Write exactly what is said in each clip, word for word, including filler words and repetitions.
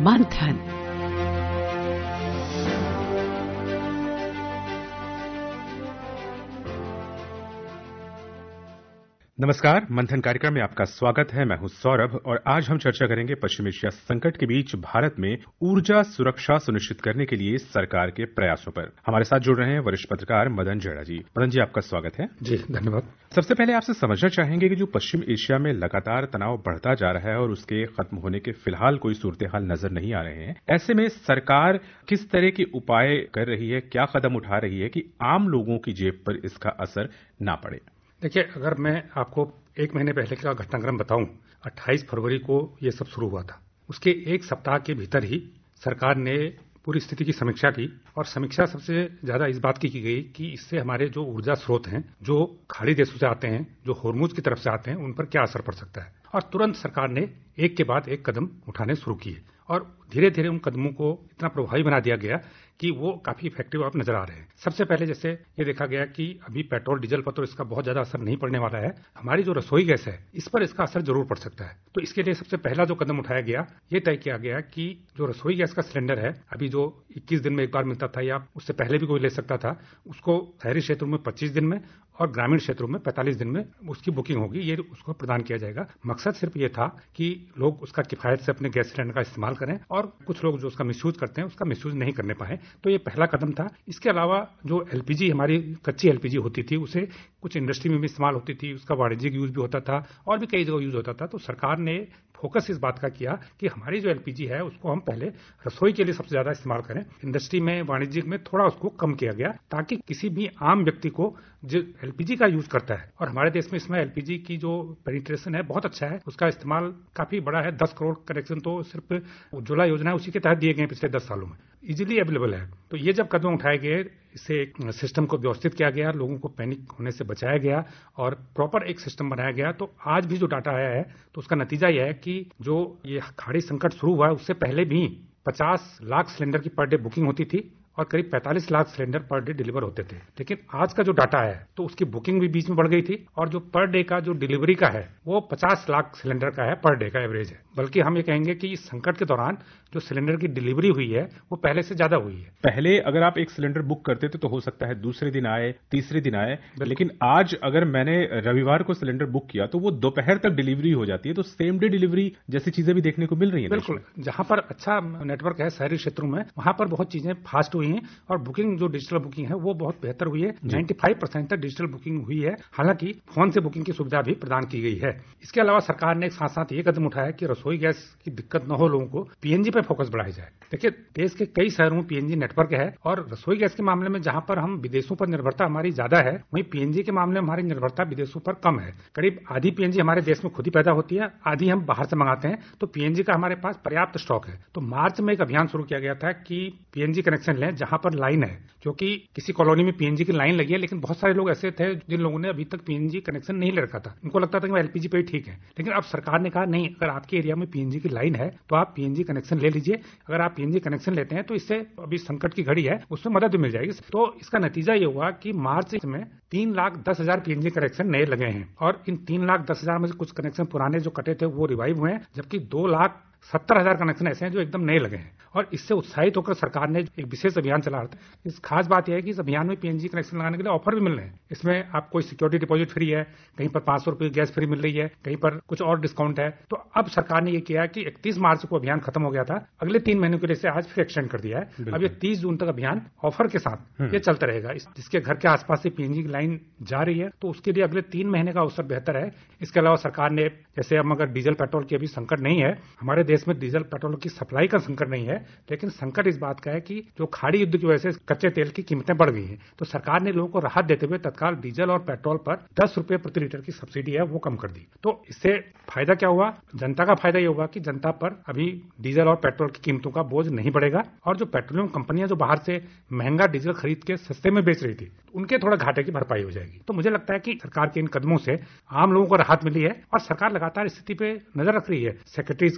मंथन। नमस्कार, मंथन कार्यक्रम में आपका स्वागत है। मैं हूं सौरभ और आज हम चर्चा करेंगे पश्चिम एशिया संकट के बीच भारत में ऊर्जा सुरक्षा सुनिश्चित करने के लिए सरकार के प्रयासों पर। हमारे साथ जुड़ रहे हैं वरिष्ठ पत्रकार मदन जेड़ा जी। मदन जी, आपका स्वागत है। जी, धन्यवाद। सबसे पहले आपसे समझना चाहेंगे कि जो पश्चिम एशिया में लगातार तनाव बढ़ता जा रहा है और उसके खत्म होने के फिलहाल कोई सूरत हाल नजर नहीं आ रहे हैं, ऐसे में सरकार किस तरह के उपाय कर रही है, क्या कदम उठा रही है कि आम लोगों की जेब पर इसका असर ना पड़े? देखिए, अगर मैं आपको एक महीने पहले का घटनाक्रम बताऊं, अट्ठाईस फरवरी को ये सब शुरू हुआ था। उसके एक सप्ताह के भीतर ही सरकार ने पूरी स्थिति की समीक्षा की और समीक्षा सबसे ज्यादा इस बात की की गई कि इससे हमारे जो ऊर्जा स्रोत हैं, जो खाड़ी देशों से आते हैं, जो होर्मुज की तरफ से आते हैं, उन पर क्या असर पड़ सकता है। और तुरंत सरकार ने एक के बाद एक कदम उठाने शुरू किए और धीरे धीरे उन कदमों को इतना प्रभावी बना दिया गया कि वो काफी इफेक्टिव अब नजर आ रहे हैं। सबसे पहले जैसे ये देखा गया कि अभी पेट्रोल डीजल पर तो इसका बहुत ज्यादा असर नहीं पड़ने वाला है, हमारी जो रसोई गैस है इस पर इसका असर जरूर पड़ सकता है। तो इसके लिए सबसे पहला जो कदम उठाया गया, ये तय किया गया कि जो रसोई गैस का सिलेंडर है, अभी जो इक्कीस दिन में एक बार मिलता था या उससे पहले भी कोई ले सकता था, उसको शहरी क्षेत्रों में पच्चीस दिन में और ग्रामीण क्षेत्रों में पैंतालीस दिन में उसकी बुकिंग होगी, ये उसको प्रदान किया जाएगा। मकसद सिर्फ ये था कि लोग उसका किफायत से अपने गैस सिलेंडर का इस्तेमाल करें और कुछ लोग जो उसका मिसयूज करते हैं उसका मिसयूज नहीं करने पाए। तो ये पहला कदम था। इसके अलावा जो एलपीजी, हमारी कच्ची एलपीजी होती थी, उसे कुछ इंडस्ट्री में भी इस्तेमाल होती थी, उसका वाणिज्यिक यूज भी होता था और भी कई जगह यूज होता था। तो सरकार ने फोकस इस बात का किया कि हमारी जो एलपीजी है उसको हम पहले रसोई के लिए सबसे ज्यादा इस्तेमाल करें। इंडस्ट्री में, वाणिज्यिक में थोड़ा उसको कम किया गया ताकि किसी भी आम व्यक्ति को जो एलपीजी का यूज करता है, और हमारे देश में इसमें एलपीजी की जो पेनिट्रेशन है बहुत अच्छा है, उसका इस्तेमाल काफी बड़ा है। दस करोड़ कनेक्शन तो सिर्फ उज्ज्वला योजना है उसी के तहत दिए गए पिछले दस सालों में, इजीली अवेलेबल है। तो ये जब कदम उठाए गए, इससे एक सिस्टम को व्यवस्थित किया गया, लोगों को पैनिक होने से बचाया गया और प्रॉपर एक सिस्टम बनाया गया। तो आज भी जो डाटा आया है तो उसका नतीजा यह है कि जो ये खाड़ी संकट शुरू हुआ है उससे पहले भी पचास लाख सिलेंडर की पर डे बुकिंग होती थी और करीब पैंतालीस lakh cylinder per day deliver होते थे। लेकिन आज का जो डाटा है तो उसकी बुकिंग भी बीच में बढ़ गई थी और जो पर डे का जो डिलीवरी का है वो पचास लाख सिलेंडर का है, पर डे का एवरेज है। बल्कि हम ये कहेंगे कि इस संकट के दौरान जो सिलेंडर की डिलीवरी हुई है वो पहले से ज्यादा हुई है। पहले अगर आप एक सिलेंडर बुक करते थे तो हो सकता है दूसरे दिन आए, तीसरे दिन आए, लेकिन आज अगर मैंने रविवार को सिलेंडर बुक किया तो वो दोपहर तक डिलीवरी हो जाती है। तो सेम डे डिलीवरी जैसी चीजें भी देखने को मिल रही है। बिल्कुल, जहां पर अच्छा नेटवर्क है शहरी क्षेत्रों में, वहां पर बहुत चीजें फास्ट हुई हैं और बुकिंग जो डिजिटल बुकिंग है वो बहुत बेहतर हुई है। पचानवे परसेंट तक डिजिटल बुकिंग हुई है। हालांकि फोन से बुकिंग की सुविधा भी प्रदान की गई है। इसके अलावा सरकार ने साथ साथ ये कदम उठाया कि रसोई गैस की दिक्कत न हो लोगों को, पीएनजी पर फोकस बढ़ाया जाए। देखिए, देश के कई शहरों में पीएनजी नेटवर्क है और रसोई गैस के मामले में जहां पर हम विदेशों पर निर्भरता हमारी ज्यादा है, वहीं पीएनजी के मामले में हमारी निर्भरता विदेशों पर कम है। करीब आधी पीएनजी हमारे देश में खुद ही पैदा होती है, आधी हम बाहर से मंगाते हैं। तो पीएनजी का हमारे पास पर्याप्त स्टॉक है। तो मार्च में एक अभियान शुरू किया गया था कि पीएनजी कनेक्शन लें जहां पर लाइन है, क्योंकि किसी कॉलोनी में पीएनजी की लाइन लगी है, लेकिन बहुत सारे लोग ऐसे थे जिन लोगों ने अभी तक पीएनजी कनेक्शन नहीं ले रखा था। उनको लगता था कि एलपीजी पे ही ठीक है। लेकिन अब सरकार ने कहा नहीं, अगर आपके एरिया में पीएनजी की लाइन है तो आप पीएनजी कनेक्शन ले लीजिए। अगर आप पीएनजी कनेक्शन लेते हैं तो इससे अभी संकट की घड़ी है उसमें मदद भी मिल जाएगी। तो इसका नतीजा ये हुआ कि मार्च में तीन लाख दस हजार पीएनजी कनेक्शन नए लगे हैं और इन तीन लाख दस हजार में से कुछ कनेक्शन पुराने जो कटे थे वो रिवाइव हुए हैं, जबकि दो लाख सत्तर हजार कनेक्शन ऐसे हैं जो एकदम नए लगे हैं। और इससे उत्साहित होकर सरकार ने एक विशेष अभियान चला रहा था। इस खास बात यह है कि इस अभियान में पीएनजी कनेक्शन लगाने के लिए ऑफर भी मिल रहे हैं। इसमें आपको सिक्योरिटी डिपॉजिट फ्री है, कहीं पर पांच सौ रुपए गैस फ्री मिल रही है, कहीं पर कुछ और डिस्काउंट है। तो अब सरकार ने यह किया कि इकतीस मार्च को अभियान खत्म हो गया था, अगले तीन महीनों के लिए से आज फिर एक्सटेंड कर दिया है। अब ये तीस जून तक अभियान ऑफर के साथ ये चलता रहेगा। जिसके घर के आसपास से पीएनजी की लाइन जा रही है तो उसके लिए अगले तीन महीने का अवसर बेहतर है। इसके अलावा सरकार ने, जैसे हम अगर डीजल पेट्रोल की अभी संकट नहीं है, हमारे देश में डीजल पेट्रोल की सप्लाई का संकट नहीं है, लेकिन संकट इस बात का है कि जो खाड़ी युद्ध की वजह से कच्चे तेल की कीमतें बढ़ गई हैं। तो सरकार ने लोगों को राहत देते हुए तत्काल डीजल और पेट्रोल पर दस रुपए प्रति लीटर की सब्सिडी है वो कम कर दी। तो इससे फायदा क्या हुआ? जनता का फायदा ये होगा कि जनता पर अभी डीजल और पेट्रोल की कीमतों का बोझ नहीं बढ़ेगा और जो पेट्रोलियम कंपनियां जो बाहर से महंगा डीजल खरीद के सस्ते में बेच रही थी उनके थोड़ा घाटे की भरपाई हो जाएगी। तो मुझे लगता है कि सरकार के इन कदमों से आम लोगों को राहत मिली है और सरकार लगातार स्थिति पे नजर रख रही है। सेक्रेटरीज के, मंत्री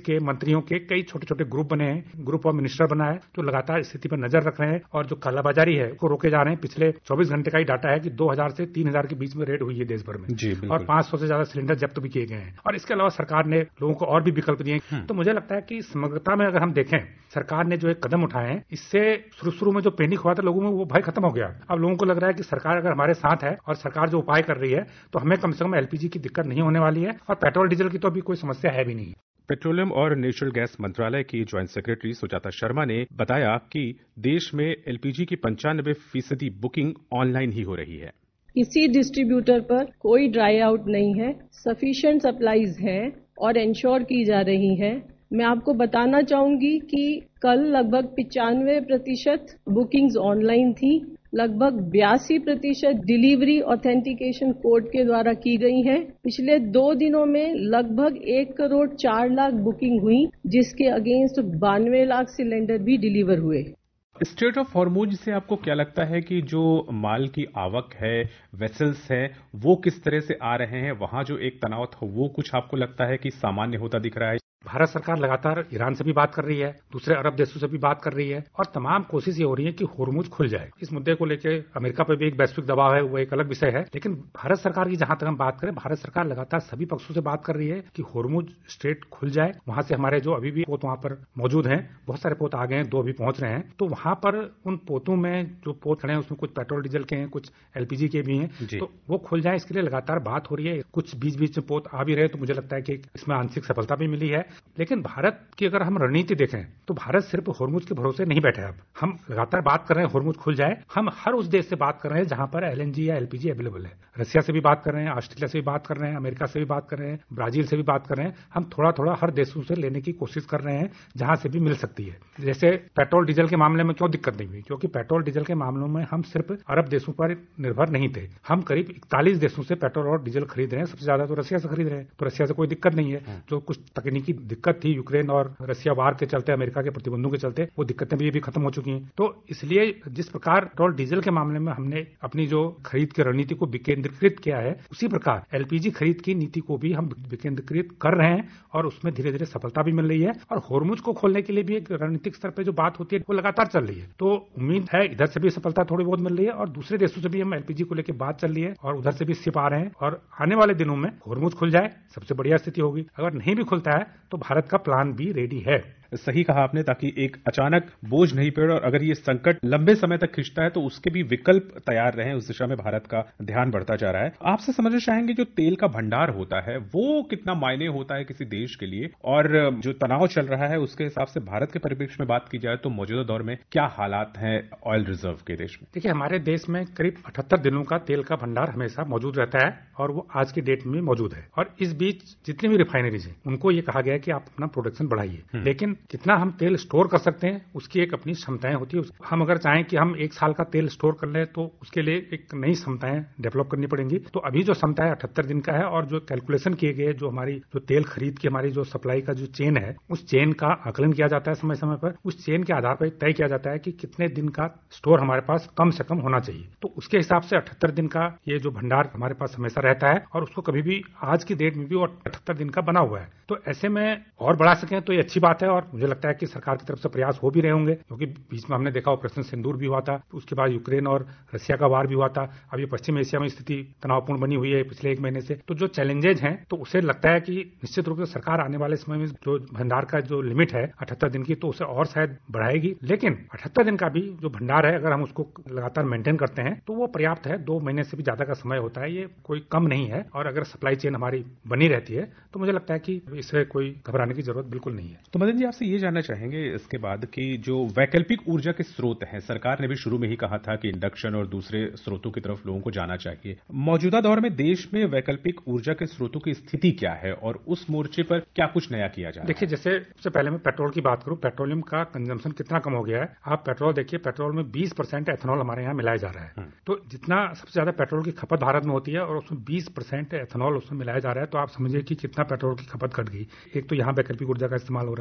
मंत्रियों के कई छोटे छोटे ग्रुप बने हैं, ग्रुप ऑफ मिनिस्टर बना है, जो लगातार स्थिति पर नजर रख रहे हैं और जो कालाबाजारी है उसको रोके जा रहे हैं। पिछले चौबीस घंटे का ही डाटा है कि दो हज़ार से तीन हज़ार के बीच में रेड हुई है देश भर में और पांच सौ से ज्यादा सिलेंडर जब्त भी किए गए हैं। और इसके अलावा सरकार ने लोगों को और भी विकल्प दिए। तो मुझे लगता है कि समग्रता में अगर हम देखें, सरकार ने जो एक कदम उठाए हैं, इससे शुरू शुरू में जो पैनिक हुआ था लोगों में, वो भय खत्म हो गया। अब लोगों को लग रहा है कि सरकार अगर हमारे साथ है और सरकार जो उपाय कर रही है तो हमें कम से कम एलपीजी की दिक्कत नहीं होने वाली है और पेट्रोल डीजल की तो अभी कोई समस्या है भी नहीं। पेट्रोलियम और नेचुरल गैस मंत्रालय की ज्वाइंट सेक्रेटरी सुजाता शर्मा ने बताया कि देश में एलपीजी की पंचानबे फीसदी बुकिंग ऑनलाइन ही हो रही है। किसी डिस्ट्रीब्यूटर पर कोई ड्राई आउट नहीं है, सफिशिएंट सप्लाईज हैं और इंश्योर की जा रही है। मैं आपको बताना चाहूंगी कि कल लगभग पिचानवे प्रतिशत बुकिंग्स ऑनलाइन थी, लगभग बयासी प्रतिशत डिलीवरी ऑथेंटिकेशन कोड के द्वारा की गई है। पिछले दो दिनों में लगभग एक करोड़ चार लाख बुकिंग हुई, जिसके अगेंस्ट बानवे लाख सिलेंडर भी डिलीवर हुए। स्ट्रेट ऑफ हॉर्मुज से आपको क्या लगता है कि जो माल की आवक है, वेसल्स है, वो किस तरह से आ रहे हैं? वहां जो एक तनाव था वो कुछ आपको लगता है कि सामान्य होता दिख रहा है? भारत सरकार लगातार ईरान से भी बात कर रही है, दूसरे अरब देशों से भी बात कर रही है और तमाम कोशिश ये हो रही है कि होर्मुज खुल जाए। इस मुद्दे को लेकर अमेरिका पर भी एक वैश्विक दबाव है, वो एक अलग विषय है। लेकिन भारत सरकार की जहां तक हम बात करें, भारत सरकार लगातार सभी पक्षों से बात कर रही है कि होर्मुज स्ट्रेट खुल जाए। वहां से हमारे जो अभी भी पोत वहां पर मौजूद हैं, बहुत सारे पोत आ गए हैं, दो अभी पहुंच रहे हैं, तो वहां पर उन पोतों में जो पोत खड़े हैं उसमें कुछ पेट्रोल डीजल के हैं, कुछ एलपीजी के भी हैं, तो वो खुल जाए इसके लिए लगातार बात हो रही है। कुछ बीच बीच में पोत आ भी रहे, तो मुझे लगता है कि इसमें आंशिक सफलता भी मिली है। लेकिन भारत की अगर हम रणनीति देखें तो भारत सिर्फ होर्मुज के भरोसे नहीं बैठे। अब हम लगातार बात कर रहे हैं होर्मुज खुल जाए, हम हर उस देश से बात कर रहे हैं जहां पर एलएनजी या एलपीजी अवेलेबल है। रसिया से भी बात कर रहे हैं, ऑस्ट्रेलिया से भी बात कर रहे हैं, अमेरिका से भी बात कर रहे हैं, ब्राजील से भी बात कर रहे हैं। हम थोड़ा थोड़ा हर देशों से लेने की कोशिश कर रहे हैं जहां से भी मिल सकती है। जैसे पेट्रोल डीजल के मामले में क्यों दिक्कत नहीं हुई, क्योंकि पेट्रोल डीजल के मामलों में हम सिर्फ अरब देशों पर निर्भर नहीं थे। हम करीब इकतालीस देशों से पेट्रोल और डीजल खरीद रहे हैं, सबसे ज्यादा तो रसिया से खरीद रहे हैं, तो रसिया से कोई दिक्कत नहीं है। जो कुछ तकनीकी दिक्कत थी यूक्रेन और रसिया वार के चलते, अमेरिका के प्रतिबंधों के चलते, वो दिक्कतें भी, भी खत्म हो चुकी हैं। तो इसलिए जिस प्रकार पेट्रोल डीजल के मामले में हमने अपनी जो खरीद की रणनीति को विकेंद्रीकृत किया है, उसी प्रकार एलपीजी खरीद की नीति को भी हम विकेंद्रीकृत कर रहे हैं और उसमें धीरे धीरे सफलता भी मिल रही है। और होर्मुज को खोलने के लिए भी एक रणनीतिक स्तर पर जो बात होती है वो लगातार चल रही है। तो उम्मीद है इधर से भी सफलता थोड़ी बहुत मिल रही है और दूसरे देशों से भी हम एलपीजी को लेकर बात चल रही है और उधर से भी शिप आ रहे हैं। और आने वाले दिनों में होर्मुज खुल जाए, सबसे बढ़िया स्थिति होगी। अगर नहीं भी खुलता है तो भारत का प्लान भी रेडी है। सही कहा आपने, ताकि एक अचानक बोझ नहीं पड़े और अगर ये संकट लंबे समय तक खिंचता है तो उसके भी विकल्प तैयार रहें। उस दिशा में भारत का ध्यान बढ़ता जा रहा है। आपसे समझना चाहेंगे, जो तेल का भंडार होता है वो कितना मायने होता है किसी देश के लिए, और जो तनाव चल रहा है उसके हिसाब से भारत के परिप्रेक्ष्य में बात की जाए तो मौजूदा दौर में क्या हालात हैं ऑयल रिजर्व के देश में? देखिए, हमारे देश में करीब अठहत्तर दिनों का तेल का भंडार हमेशा मौजूद रहता है और वो आज की डेट में मौजूद है। और इस बीच जितनी भी रिफाइनरीज हैं उनको ये कहा गया है कि आप अपना प्रोडक्शन बढ़ाइए, लेकिन कितना हम तेल स्टोर कर सकते हैं उसकी एक अपनी क्षमताएं होती है। हम अगर चाहें कि हम एक साल का तेल स्टोर कर लें तो उसके लिए एक नई क्षमताएं डेवलप करनी पड़ेंगी। तो अभी जो क्षमता है अठहत्तर दिन का है और जो कैलकुलेशन किए गए, जो हमारी जो तेल खरीद की हमारी जो सप्लाई का जो चेन है, उस चेन का आकलन किया जाता है समय समय पर। उस चेन के आधार पर तय किया जाता है कि कितने दिन का स्टोर हमारे पास कम से कम होना चाहिए। तो उसके हिसाब से अठहत्तर दिन का ये जो भंडार हमारे पास हमेशा रहता है और उसको कभी भी आज की डेट में भी अठहत्तर दिन का बना हुआ है। तो ऐसे में और बढ़ा सकें तो ये अच्छी बात है और मुझे लगता है कि सरकार की तरफ से प्रयास हो भी रहे होंगे, क्योंकि बीच में हमने देखा ऑपरेशन सिंदूर भी हुआ था, उसके बाद यूक्रेन और रसिया का वार भी हुआ था। अब ये पश्चिम एशिया में स्थिति तनावपूर्ण बनी हुई है पिछले एक महीने से। तो जो चैलेंजेज हैं, तो उसे लगता है कि निश्चित रूप से सरकार आने वाले समय में जो भंडार का जो लिमिट है अठहत्तर दिन की, तो उसे और शायद बढ़ाएगी। लेकिन अठहत्तर दिन का भी जो भंडार है, अगर हम उसको लगातार मेंटेन करते हैं तो वो पर्याप्त है। दो महीने से भी ज्यादा का समय होता है, ये कोई कम नहीं है। और अगर सप्लाई चेन हमारी बनी रहती है तो मुझे लगता है कि इससे कोई घबराने की जरूरत बिल्कुल नहीं है। तो मदन जी, आपसे ये जानना चाहेंगे इसके बाद कि जो वैकल्पिक ऊर्जा के स्रोत हैं, सरकार ने भी शुरू में ही कहा था कि इंडक्शन और दूसरे स्रोतों की तरफ लोगों को जाना चाहिए। मौजूदा दौर में देश में वैकल्पिक ऊर्जा के स्रोतों की स्थिति क्या है और उस मोर्चे पर क्या कुछ नया किया जा रहा है? देखिए, जैसे सबसे पहले मैं पेट्रोल की बात करूं, पेट्रोलियम का कंजम्पशन कितना कम हो गया है। आप पेट्रोल देखिए, पेट्रोल में बीस परसेंट एथेनॉल हमारे यहाँ मिलाया जा रहा है। तो जितना सबसे ज्यादा पेट्रोल की खपत भारत में होती है और उसमें बीस परसेंट एथेनॉल उसमें मिलाया जा रहा है, तो आप समझिए कि कितना पेट्रोल की खपत घट गई। एक तो यहाँ वैकल्पिक ऊर्जा का इस्तेमाल हो रहा है। दूसरी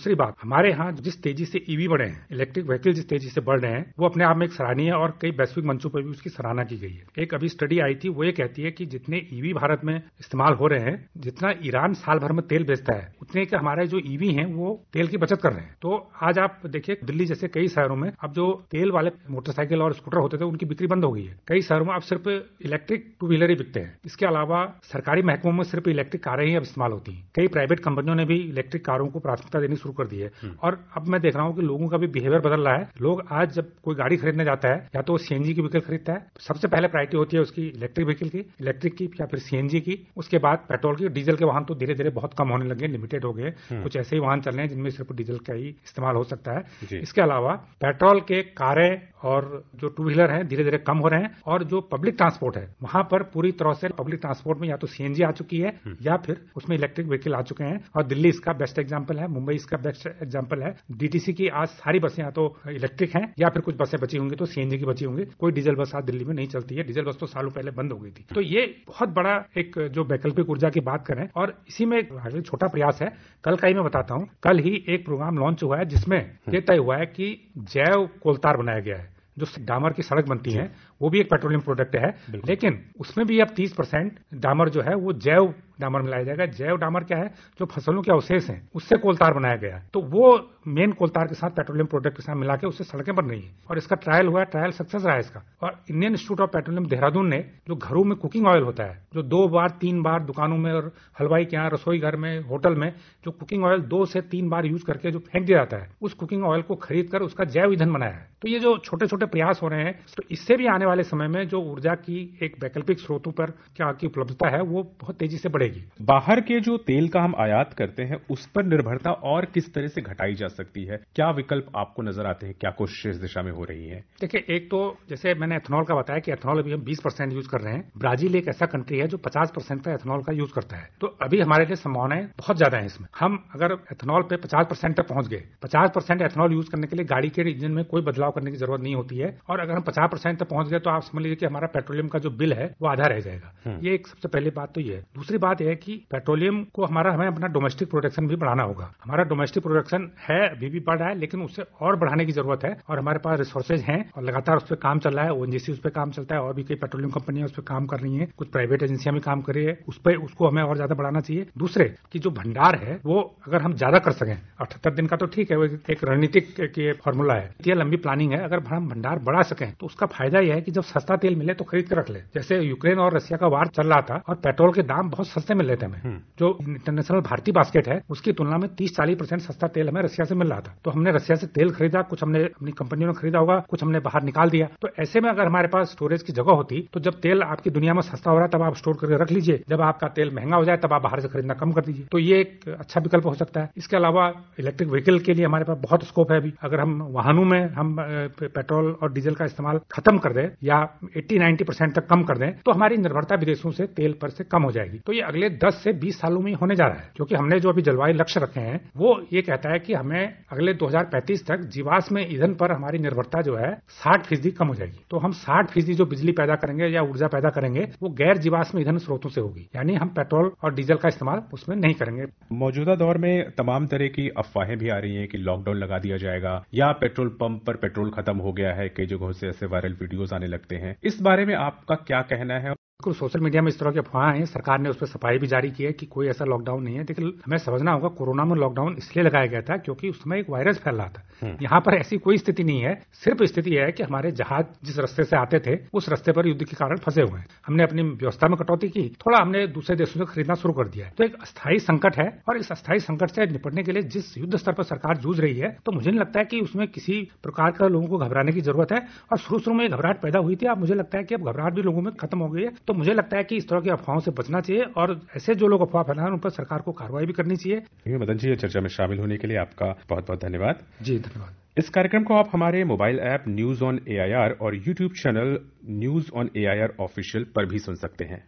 दूसरी बात, हमारे यहाँ जिस तेजी से ईवी बढ़े हैं, इलेक्ट्रिक व्हीकल जिस तेजी से बढ़ रहे हैं, वो अपने आप में एक सराहनीय है और कई वैश्विक मंचों पर भी उसकी सराहना की गई है। एक अभी स्टडी आई थी, वो ये कहती है कि जितने ईवी भारत में इस्तेमाल हो रहे हैं, जितना ईरान साल भर में तेल बेचता है, उतने के हमारे जो ईवी हैं वो तेल की बचत कर रहे हैं। तो आज आप देखिए दिल्ली जैसे कई शहरों में अब जो तेल वाले मोटरसाइकिल और स्कूटर होते थे उनकी बिक्री बंद हो गई है। कई शहरों में अब सिर्फ इलेक्ट्रिक टू व्हीलर ही बिकते हैं। इसके अलावा सरकारी महकमों में सिर्फ इलेक्ट्रिक कारें ही अब इस्तेमाल होती हैं। कई प्राइवेट कंपनियों ने भी इलेक्ट्रिक कारों को प्राथमिकता देनी शुरू कर दी है। और अब मैं देख रहा हूं कि लोगों का भी बिहेवियर बदल रहा है। लोग आज जब कोई गाड़ी खरीदने जाता है या तो वो सीएनजी की व्हीकल खरीदता है, सबसे पहले प्रायोरिटी होती है उसकी इलेक्ट्रिक व्हीकल की, इलेक्ट्रिक की या फिर सीएनजी की, उसके बाद पेट्रोल की। डीजल के वाहन तो धीरे धीरे बहुत कम होने लगे, लिमिटेड हो गए। कुछ ऐसे ही वाहन चल रहे हैं जिनमें सिर्फ डीजल का ही इस्तेमाल हो सकता है। इसके अलावा पेट्रोल के कारें और जो टू व्हीलर हैं धीरे धीरे कम हो रहे हैं। और जो पब्लिक ट्रांसपोर्ट है वहां पर पूरी तरह से पब्लिक ट्रांसपोर्ट में या तो सीएनजी आ चुकी है या फिर उसमें इलेक्ट्रिक व्हीकल आ चुके हैं। और दिल्ली इसका बेस्ट एग्जांपल है, मुंबई इसका बेस्ट एग्जांपल है। डीटीसी की आज सारी बसें या तो इलेक्ट्रिक हैं या फिर कुछ बसें बची होंगी तो सीएनजी की बची होंगी। कोई डीजल बस आज दिल्ली में नहीं चलती है। डीजल बस तो सालों पहले बंद हो गई थी। तो ये बहुत बड़ा एक जो वैकल्पिक ऊर्जा की बात करें, और इसी में एक छोटा प्रयास है। कल का ही मैं बताता हूं, कल ही एक प्रोग्राम लॉन्च हुआ है जिसमें यह तय हुआ है कि जैव कोलतार बनाया गया है। जो डामर की सड़क बनती है वो भी एक पेट्रोलियम प्रोडक्ट है, लेकिन उसमें भी अब तीस परसेंट डामर जो है वो जैव डामर मिलाया जाएगा। जैव डामर क्या है? जो फसलों के अवशेष हैं उससे कोलतार बनाया गया है। तो वो मेन कोलतार के साथ पेट्रोलियम प्रोडक्ट के साथ मिला के उससे सड़कें बन रही हैं और इसका ट्रायल हुआ है, ट्रायल सक्सेस रहा है इसका। और Indian Institute of Petroleum Dehradun ने जो घरों में कुकिंग ऑयल होता है, जो दो बार तीन बार दुकानों में और हलवाई के यहाँ, रसोई घर में, होटल में जो कुकिंग ऑयल दो से तीन बार यूज करके जो फेंक दिया जाता है, उस कुकिंग ऑयल को खरीद कर उसका जैव ईंधन बनाया है। तो ये जो छोटे छोटे प्रयास हो रहे हैं, तो इससे भी आने वाले समय में जो ऊर्जा की एक वैकल्पिक स्रोतों पर क्या की उपलब्धता है वो बहुत तेजी से बढ़ेगी। बाहर के जो तेल का हम आयात करते हैं उस पर निर्भरता और किस तरह से घटाई जा सकती है? क्या विकल्प आपको नजर आते हैं? क्या कोशिश इस दिशा में हो रही है? देखिए, एक तो जैसे मैंने एथेनॉल का बताया कि एथेनॉल अभी हम बीस परसेंट यूज कर रहे हैं। ब्राजील एक ऐसा कंट्री है जो पचास परसेंट का एथेनॉल का यूज करता है। तो अभी हमारे लिए संभावनाएं बहुत ज्यादा है इसमें। हम अगर एथेनॉल पे पचास परसेंट तक पहुंच गए, पचास परसेंट एथेनॉल यूज करने के लिए गाड़ी के इंजन में कोई बदलाव करने की जरूरत नहीं होती है। और अगर हम पचास परसेंट तक पहुंच गए तो आप समझ लीजिए कि हमारा पेट्रोलियम का जो बिल है वो आधा रह जाएगा। ये एक सबसे पहली बात तो ये है। दूसरी बात यह है कि पेट्रोलियम को हमारा हमें अपना डोमेस्टिक प्रोडक्शन भी बढ़ाना होगा। हमारा डोमेस्टिक प्रोडक्शन है, अभी भी बढ़ रहा है, लेकिन उससे और बढ़ाने की जरूरत है। और हमारे पास रिसोर्सेज हैं और लगातार उस पर काम चल रहा है। ओएनजीसी उस पर काम चलता है और भी कई पेट्रोलियम कंपनियां उस पर काम कर रही हैं, कुछ प्राइवेट एजेंसियां भी काम कर रही है उस पर। उसको हमें और ज्यादा बढ़ाना चाहिए। दूसरे की जो भंडार है वो अगर हम ज्यादा कर सकें, अठहत्तर दिन का तो ठीक है, वो एक रणनीतिक की फॉर्मूला है, इतनी लंबी प्लानिंग है। अगर हम भंडार बढ़ा सकें तो उसका फायदा यह है कि जब सस्ता तेल मिले तो खरीद कर रख ले। जैसे यूक्रेन और रशिया का वार चल रहा था और पेट्रोल के दाम बहुत सस्ते मिल रहे थे हमें। जो इंटरनेशनल भारतीय बास्केट है उसकी तुलना में तीस चालीस परसेंट सस्ता तेल हमें रशिया से मिल रहा था। तो हमने रशिया से तेल खरीदा, कुछ हमने अपनी कंपनियों ने खरीदा होगा, कुछ हमने बाहर निकाल दिया। तो ऐसे में अगर हमारे पास स्टोरेज की जगह होती तो जब तेल आपकी दुनिया में सस्ता हो रहा है तब आप स्टोर करके रख लीजिए, जब आपका तेल महंगा हो जाए तब आप बाहर से खरीदना कम कर दीजिए। तो ये एक अच्छा विकल्प हो सकता है। इसके अलावा इलेक्ट्रिक व्हीकल के लिए हमारे पास बहुत स्कोप है। अभी अगर हम वाहनों में हम पेट्रोल और डीजल का इस्तेमाल खत्म कर दें या अस्सी नब्बे परसेंट तक कम कर दें तो हमारी निर्भरता विदेशों से तेल पर से कम हो जाएगी। तो ये अगले दस से बीस सालों में होने जा रहा है, क्योंकि हमने जो अभी जलवायु लक्ष्य रखे हैं वो ये कहता है कि हमें अगले दो हज़ार पैंतीस तक जीवाश्म ईंधन पर हमारी निर्भरता जो है साठ फीसदी कम हो जाएगी। तो हम साठ फीसदी जो बिजली पैदा करेंगे या ऊर्जा पैदा करेंगे वो गैर जीवाश्म ईंधन स्रोतों से होगी, यानी हम पेट्रोल और डीजल का इस्तेमाल उसमें नहीं करेंगे। मौजूदा दौर में तमाम तरह की अफवाहें भी आ रही हैं कि लॉकडाउन लगा दिया जाएगा या पेट्रोल पंप पर पेट्रोल खत्म हो गया है। कई जगहों से ऐसे वायरल वीडियोस आने लगते हैं। इस बारे में आपका क्या कहना है? बिल्कुल, सोशल मीडिया में इस तरह की अफवाह हैं। सरकार ने उस पर सफाई भी जारी की है कि कोई ऐसा लॉकडाउन नहीं है। लेकिन हमें समझना होगा कोरोना में लॉकडाउन इसलिए लगाया गया था क्योंकि उस समय एक वायरस फैल रहा था। यहाँ पर ऐसी कोई स्थिति नहीं है। सिर्फ स्थिति है कि हमारे जहाज जिस रास्ते से आते थे उस रास्ते पर युद्ध के कारण फंसे हुए हैं। हमने अपनी व्यवस्था में कटौती की, थोड़ा हमने दूसरे देशों से खरीदना शुरू कर दिया है। तो एक अस्थायी संकट है और इस अस्थायी संकट से निपटने के लिए जिस युद्ध स्तर पर सरकार जूझ रही है, तो मुझे नहीं लगता है कि उसमें किसी प्रकार का लोगों को घबराने की जरूरत है। और शुरू शुरू में घबराहट पैदा हुई थी, अब मुझे लगता है कि अब घबराहट भी लोगों में खत्म हो गई है। तो मुझे लगता है कि इस तरह की अफवाहों से बचना चाहिए और ऐसे जो लोग अफवाह फैलाएं उन पर सरकार को कार्रवाई भी करनी चाहिए। मदन जी, चर्चा में शामिल होने के लिए आपका बहुत बहुत धन्यवाद। जी धन्यवाद। इस कार्यक्रम को आप हमारे mobile app news on AIR और YouTube channel news on AIR official पर भी सुन सकते हैं।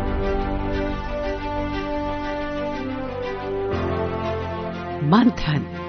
मंथन